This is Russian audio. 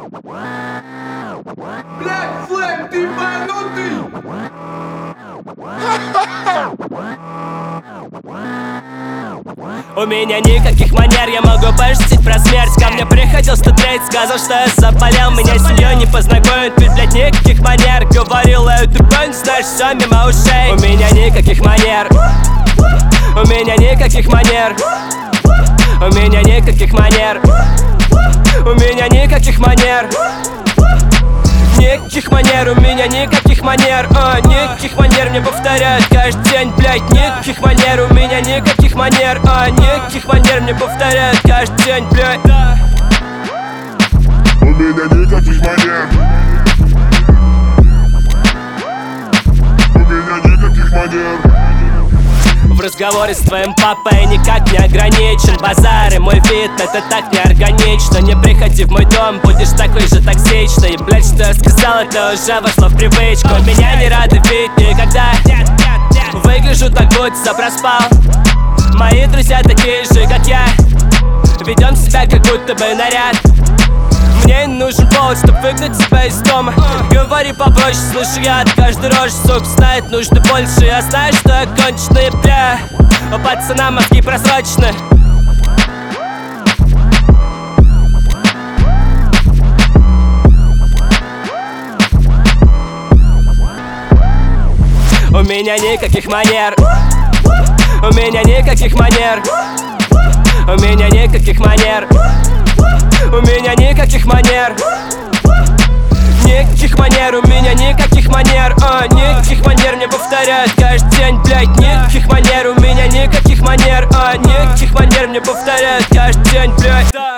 Блядь, Флэм, ты ебанутый! У меня никаких манер, я могу пошутить про смерть. Ко мне приходил 103, сказал, что я заболел. Меня с семьей не познакомят, ведь, блядь, никаких манер. Говорил, ты не знаешь, все мимо ушей. У меня никаких манер. У меня никаких манер. У меня никаких манер. У меня никаких манер. Никаких манер, у меня никаких манер. Никаких манер мне повторяют каждый день, блядь. Никаких манер, у меня никаких манер. Никаких манер мне повторяют каждый день, блядь. У меня никаких манер. У меня никаких манер. В разговоре с твоим папой никак не ограничен базар, и мой вид это так неорганично. Не приходи в мой дом, будешь такой же токсичный. И, блядь, что я сказал, это уже вошло в привычку. Меня не рады видеть никогда. Выгляжу так, будто проспал. Мои друзья такие же, как я. Ведем себя, как будто бы наряд. Мне не нужен повод, чтоб выгнать себя из дома. Говори попроще, слышу я от каждой рожи. Сука знает, нужно больше. Я знаю, что я конченый, бля. У пацана мозги просрочены. У меня никаких манер. У меня никаких манер. У меня никаких манер. У меня никаких манер. Никаких манер, у меня никаких манер. Никаких манер мне повторяют каждый день, блядь. Никаких манер, у меня никаких манер. Никаких манер мне повторяют каждый день, блядь.